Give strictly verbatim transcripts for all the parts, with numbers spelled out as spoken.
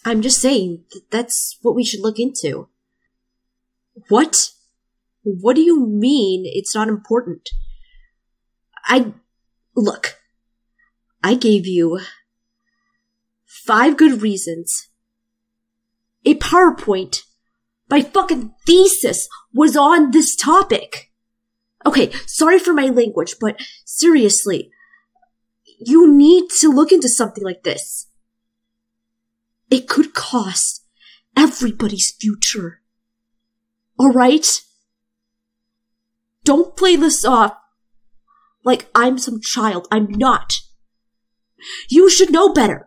I'm just saying, th- that's what we should look into. What? What do you mean it's not important? I... Look. I gave you five good reasons. A PowerPoint. My fucking thesis was on this topic. Okay, sorry for my language, but seriously, you need to look into something like this. It could cost everybody's future. Alright? Don't play this off like I'm some child. I'm not. You should know better.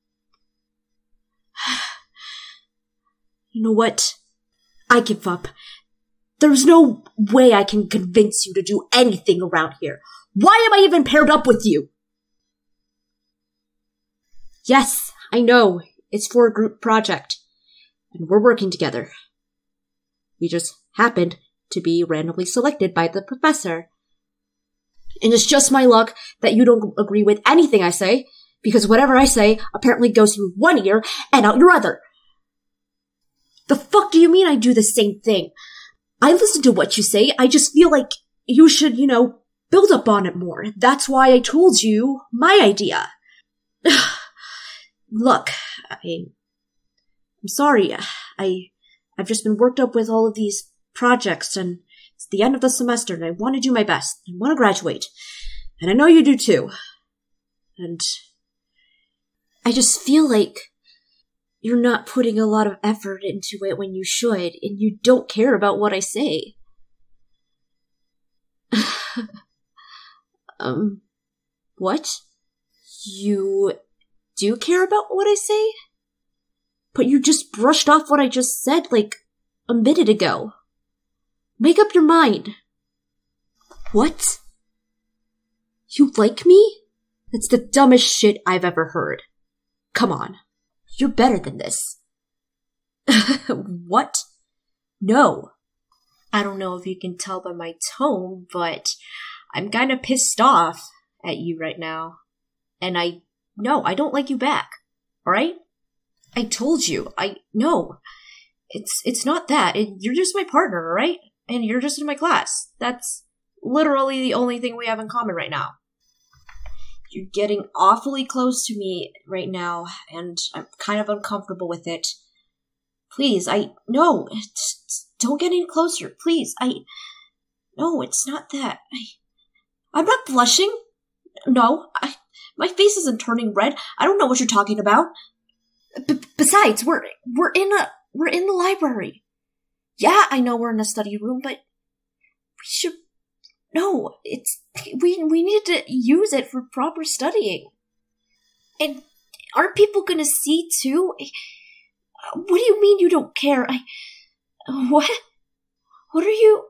You know what? I give up. There's no way I can convince you to do anything around here. Why am I even paired up with you? Yes, I know. It's for a group project. And we're working together. We just happened to be randomly selected by the professor. And it's just my luck that you don't agree with anything I say, because whatever I say apparently goes through one ear and out your other. The fuck do you mean I do the same thing? I listen to what you say, I just feel like you should, you know, build up on it more. That's why I told you my idea. Look, I... I'm sorry, I... I've just been worked up with all of these projects, and it's the end of the semester, and I want to do my best. I want to graduate. And I know you do too. And I just feel like you're not putting a lot of effort into it when you should, and you don't care about what I say. um, what? You do care about what I say? But you just brushed off what I just said, like, a minute ago. Make up your mind. What? You like me? That's the dumbest shit I've ever heard. Come on. You're better than this. What? No. I don't know if you can tell by my tone, but I'm kinda pissed off at you right now. And I, no, I don't like you back. Alright? I told you. I, no. It's, it's not that. It, you're just my partner, alright? And you're just in my class. That's literally the only thing we have in common right now. You're getting awfully close to me right now, and I'm kind of uncomfortable with it. Please, I... No, it's, don't get any closer. Please, I... No, it's not that. I... I'm not blushing. No, I... My face isn't turning red. I don't know what you're talking about. B- besides, we're... We're in a... We're in the library. Yeah, I know we're in a study room, but... We should... No, it's... We we need to use it for proper studying. And aren't people gonna see, too? What do you mean you don't care? I... What? What are you...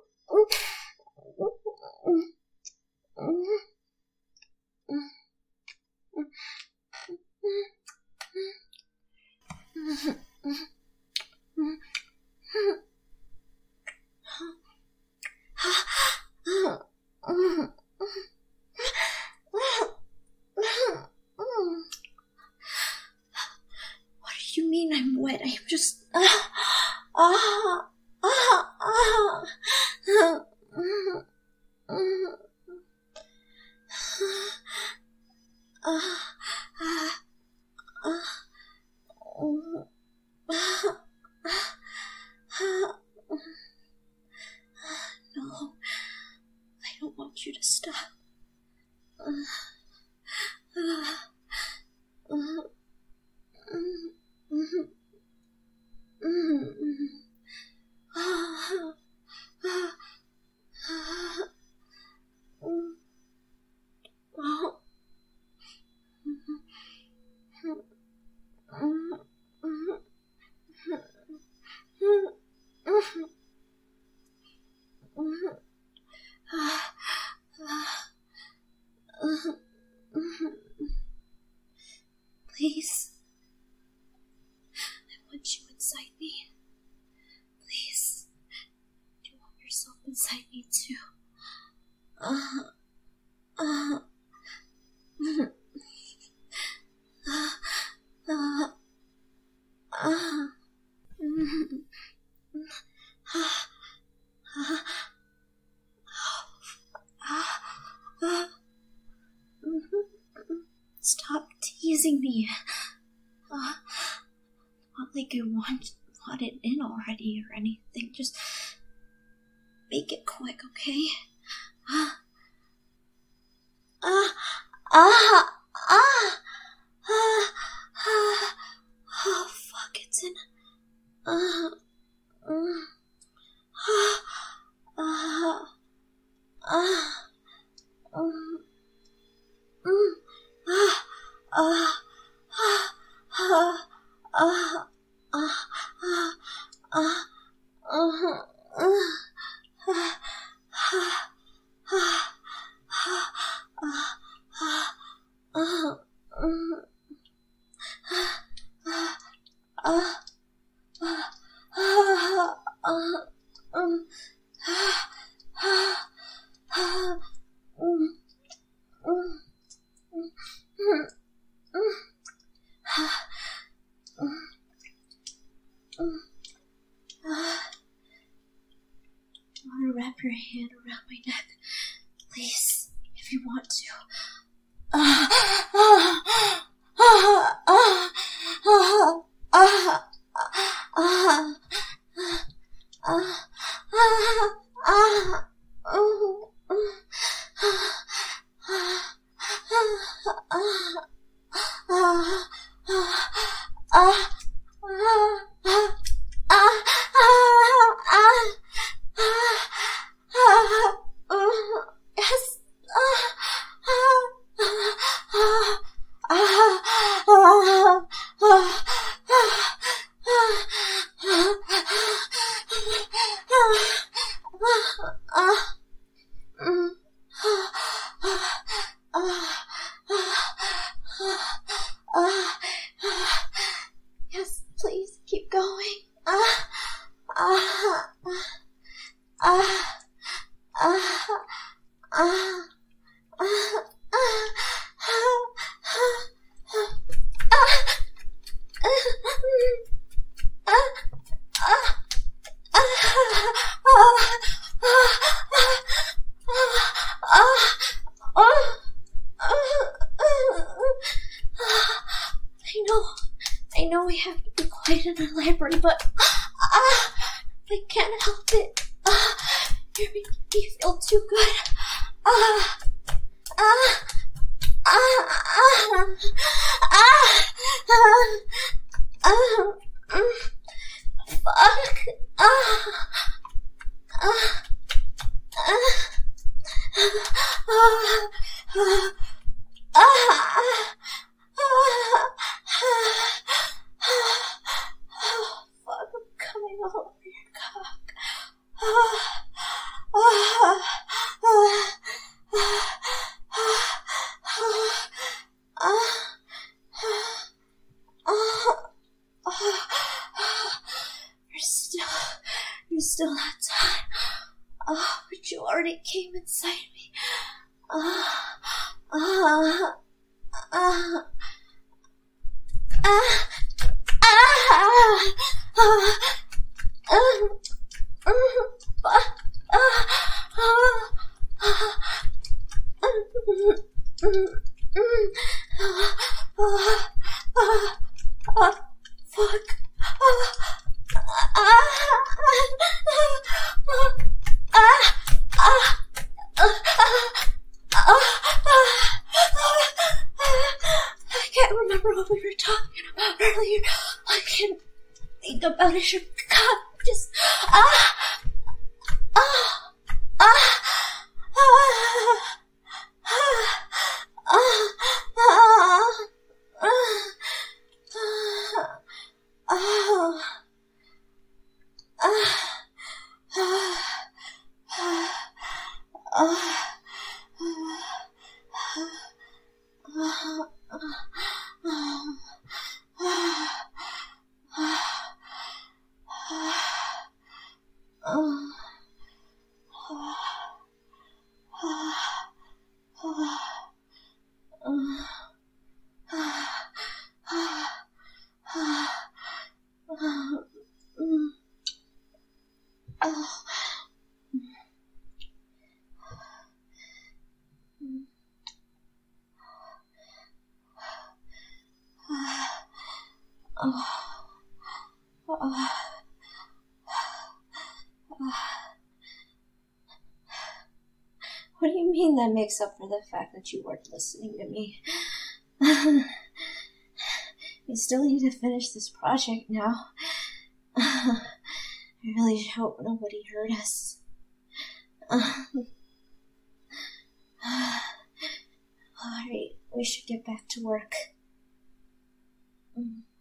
What do you mean I'm wet? I'm just... Ah, ah, ah, ah. No, I don't want you to stop. Please. I want you inside me. Please. You want yourself inside me too. Uh, uh, uh, uh, uh, Uh, Stop teasing me. Uh, not like I want, want it in already or anything. Just make it quick, okay? Uh, uh, ah, ah, ah, ah, oh, fuck, it's in. Uh, uh, ah, ah, ah, um, mm, ah, ah, ah, ah, ah, ah, ah, ah, ah, want to wrap your hand around my neck, please, if you want to. Ah, ah, ah, ah, ah, ah, ah, ah, ah, oh, yes. Yes, please keep going. Ah, ah, ah, ah, ah, I know, I know we have to be quiet in our library, but ah, I can't help it. Ah, you're making me feel too good. Ah, ah, ah, ah, ah, ah, ah, mm, fuck, ah, ah, ah, ah, ah, ah. Oh, fuck, I'm coming all over your cock. Oh, oh, oh, oh, oh, you're still, you're still not done. Oh, but you already came inside me. Oh, oh, oh. Ah, ah, ah, ah, fuck. I can't remember what we were talking about earlier. I can't think about it. Your God, just ah, ah, ah, ah, ah, Oh. Oh. What do you mean that makes up for the fact that you weren't listening to me? We still need to finish this project now. I really hope nobody heard us. Alright, we should get back to work. Mm.